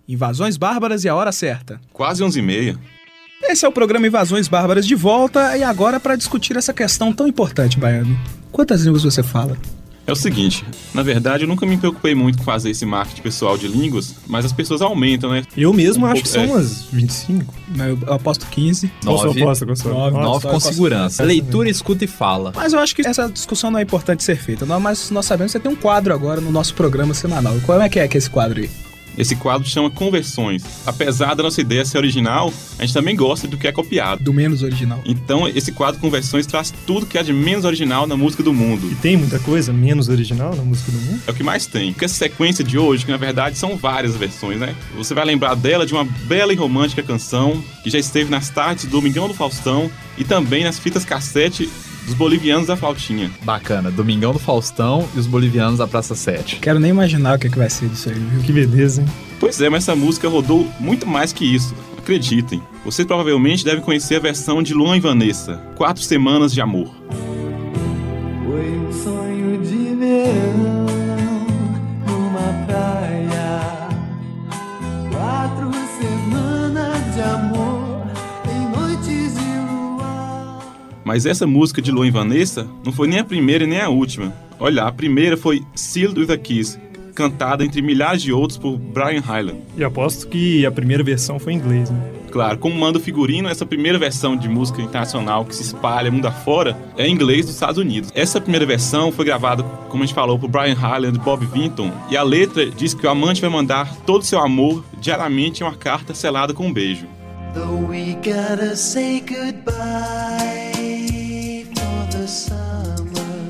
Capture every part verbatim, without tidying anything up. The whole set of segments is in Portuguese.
Invasões Bárbaras e a hora certa. Quase onze e meia. Esse é o programa Invasões Bárbaras de volta e agora para discutir essa questão tão importante, Baiano. Quantas línguas você fala? É o seguinte, na verdade eu nunca me preocupei muito com fazer esse marketing pessoal de línguas, mas as pessoas aumentam, né? Eu mesmo Um acho pouco, que são é. umas vinte e cinco. Eu aposto quinze. Qual sua Nove. aposta, Gustavo? Nove. Nove Só com com segurança. Leitura, escuta e fala. Mas eu acho que essa discussão não é importante ser feita. Nós- Mas nós sabemos que você tem um quadro agora no nosso programa semanal. Qual é que é, que é esse quadro aí? Esse quadro chama Conversões. Apesar da nossa ideia ser original, a gente também gosta do que é copiado. Do menos original. Então, esse quadro Conversões traz tudo que há de menos original na música do mundo. E tem muita coisa menos original na música do mundo? É o que mais tem. Porque essa sequência de hoje, que na verdade são várias versões, né? Você vai lembrar dela de uma bela e romântica canção que já esteve nas tardes do Domingão do Faustão e também nas fitas cassete dos bolivianos da flautinha. Bacana. Domingão do Faustão e os bolivianos da Praça sete. Quero nem imaginar o que, é que vai ser disso aí, viu? Que beleza, hein? Pois é, mas essa música rodou muito mais que isso. Acreditem. Vocês provavelmente devem conhecer a versão de Luan e Vanessa, Quatro Semanas de Amor. Foi um sonho de verão numa praia. Quatro semanas de amor em noites de luar. Mas essa música de Luan e Vanessa não foi nem a primeira e nem a última. Olha, a primeira foi Sealed with a Kiss, cantada entre milhares de outros por Brian Hyland. E aposto que a primeira versão foi em inglês, né? Claro, como manda o figurino, essa primeira versão de música internacional que se espalha mundo afora é em inglês dos Estados Unidos. Essa primeira versão foi gravada, como a gente falou, por Brian Hyland e Bob Vinton, e a letra diz que o amante vai mandar todo o seu amor diariamente em uma carta selada com um beijo. Though we gotta say goodbye for the summer,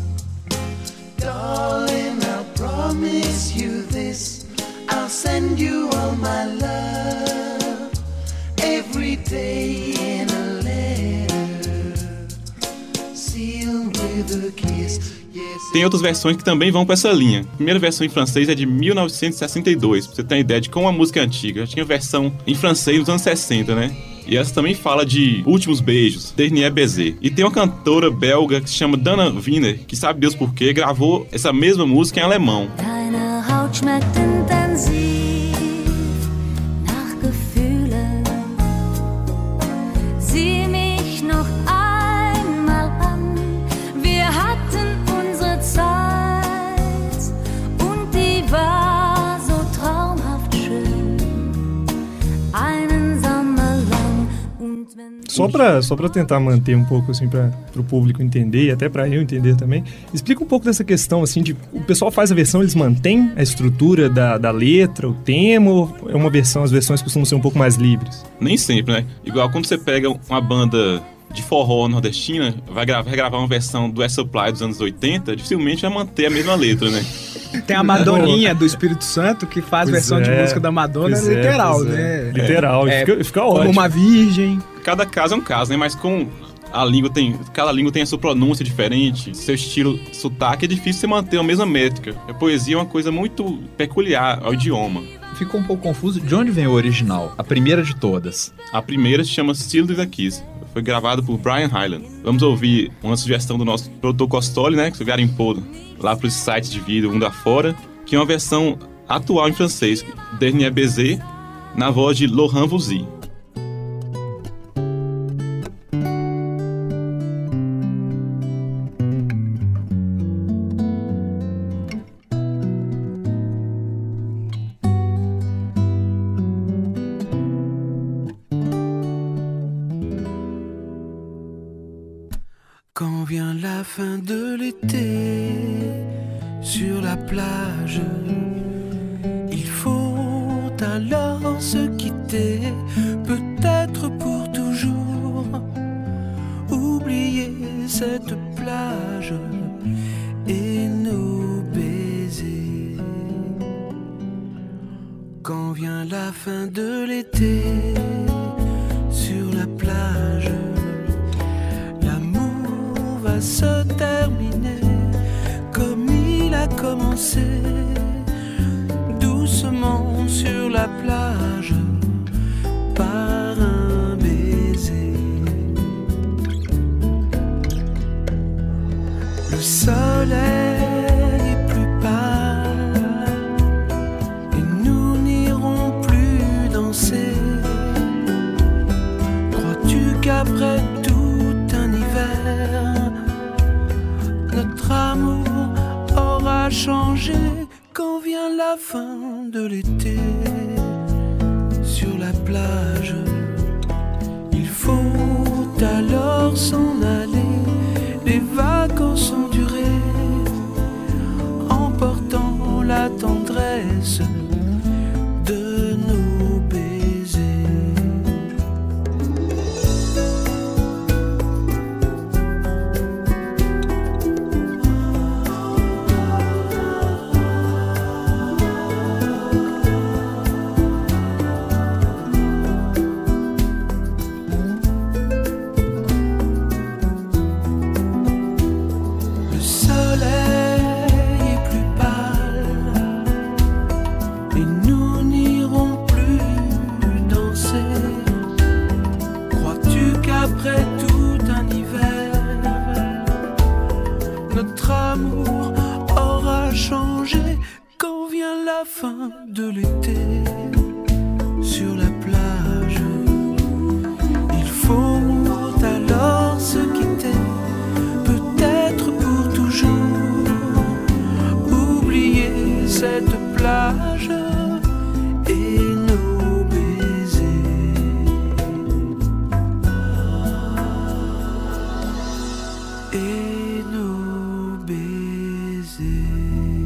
darling, I'll promise you this, I'll send you all my love, every day in a letter, sealed with a kiss. Yes, Tem outras versões que também vão pra essa linha. A primeira versão em francês é de mil novecentos e sessenta e dois, pra você ter uma ideia de como a música é antiga. Já tinha versão em francês nos anos sessenta, né? E essa também fala de últimos beijos, Dernier Baiser. E tem uma cantora belga que se chama Dana Wiener, que sabe Deus por quê, gravou essa mesma música em alemão. Deine Haut schmeckt intensiv nach Gefühlen. Sieh mich noch einmal an. Wir hatten unsere Zeit und die war so traumhaft schön. Einen Sommer lang und wenn Só pra, só pra tentar manter um pouco, assim, pra, pro público entender e até pra eu entender também, explica um pouco dessa questão, assim, de o pessoal faz a versão, eles mantêm a estrutura da, da letra, o tema, ou é uma versão, as versões costumam ser um pouco mais livres? Nem sempre, né? Igual quando você pega uma banda de forró nordestina, vai gravar, vai gravar uma versão do S-Supply dos anos oitenta, dificilmente vai manter a mesma letra, né? Tem a Madoninha do Espírito Santo que faz Pois versão de é, música da Madonna pois é, literal, pois é. né? Literal, É, fica, fica Como ótimo. uma virgem. Cada caso é um caso, né? Mas com a língua tem, cada língua tem a sua pronúncia diferente, seu estilo, sotaque, é difícil você manter a mesma métrica. A poesia é uma coisa muito peculiar ao idioma. Ficou um pouco confuso. De onde vem o original? A primeira de todas. A primeira se chama Sealed with a Kiss. Foi gravado por Brian Hyland. Vamos ouvir uma sugestão do nosso produtor Costoli, né? Que você garimpou lá para os sites de vídeo mundo afora, que é uma versão atual em francês, Dernier Baiser, na voz de Laurent Voulzy. Quand vient la fin de l'été, sur la plage, il faut alors se quitter, peut-être pour toujours, oublier cette plage et nos baisers. Quand vient la fin de l'été, sur la plage, va se terminer comme il a commencé, doucement sur la plage, par un baiser. Le soleil est plus pâle et nous n'irons la fin de l'été, sur la plage, il faut alors s'en aller. Les vacances ont duré, emportant la tendresse de nos baisers. Le soleil est plus pâle et nous n'irons plus danser. Crois-tu qu'après tout un hiver, notre amour aura changé quand vient la fin de l'été? Sur la plage, il faut alors se quitter, peut-être pour toujours. Oublier cette plage et nos baisers. Et nos baisers.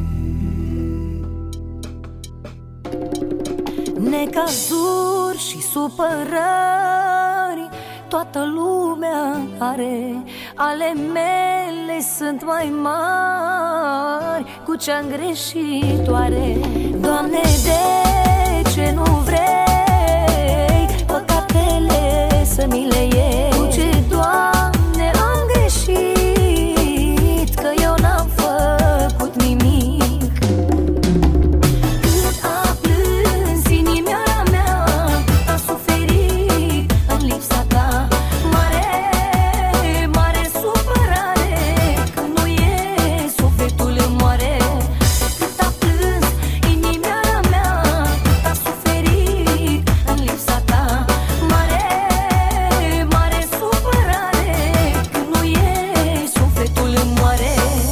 Necazuri și supărări toată lumea are, ale mele sunt mai mari, cu ce-am greșit oare? Doamne, de ce nu vrei păcatele să mi le iei? Cu ce, Doamne, am greșit, că eu n-am făcut nimic? Cât a plâns inimioara mea, cât a suferit în lipsa ta. Mare, mare supărare, când nu e, sufletul îmi moare. Cât a plâns inimioara mea, cât a suferit în lipsa ta. Mare, mare supărare, când nu e, sufletul îmi moare.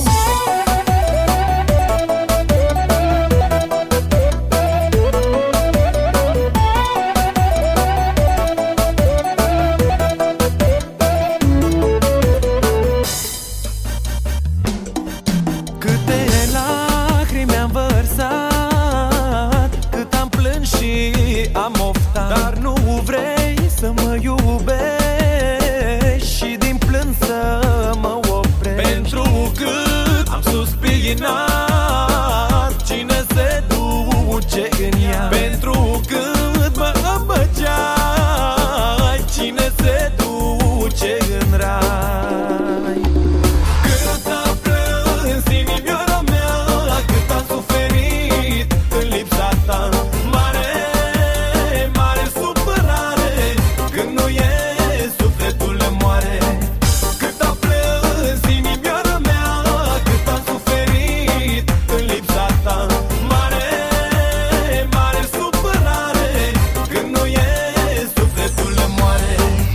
Câte lacrimi am vărsat, cât am plâns și am oftat, dar nu vrei să mă iubești și din plâns să mă oprești. Pentru cât am suspinat, cine se duce în ea? Pentru cât mă îmbăgeai, cine se duce în rai? Cât a plâns inimioara mea, cât a suferit în lipsa ta. Mare, mare supărare, când nu e, sufletul îmi moare. Cât a plâns inimioara mea, cât a suferit în lipsa ta. Mare, mare supărare, când nu e, sufletul îmi moare.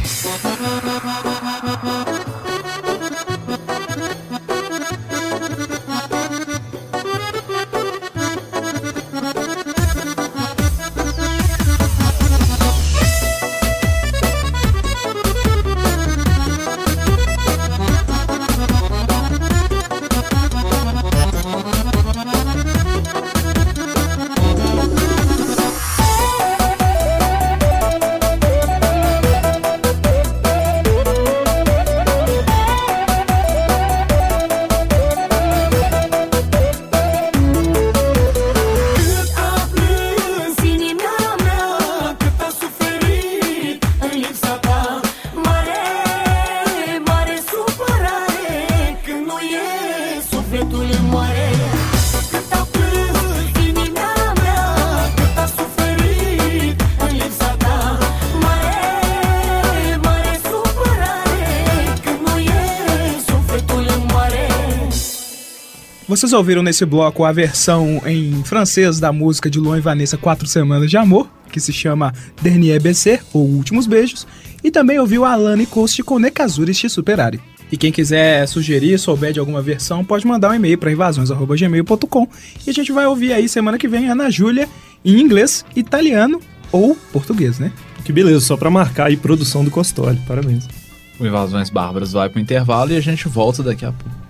Cât a plâns inimioara mea, cât a suferit în lipsa ta. Mare, mare supărare, când nu e, sufletul îmi moare. Cât a plâns inimioara mea, cât a suferit în lipsa ta. Mare, mare supărare, când nu e, sufletul îmi moare. Vocês ouviram nesse bloco a versão em francês da música de Luan e Vanessa Quatro Semanas de Amor, que se chama Dernier Baiser, ou Últimos Beijos, e também ouviu a Alana e Coast com Necazures Te Superare. E quem quiser sugerir, souber de alguma versão, pode mandar um e-mail para invasões arroba gmail ponto com e a gente vai ouvir aí semana que vem a Ana Júlia em inglês, italiano ou português, né? Que beleza, só pra marcar aí produção do Costoli. Parabéns. O Invasões Bárbaras vai pro intervalo e a gente volta daqui a pouco.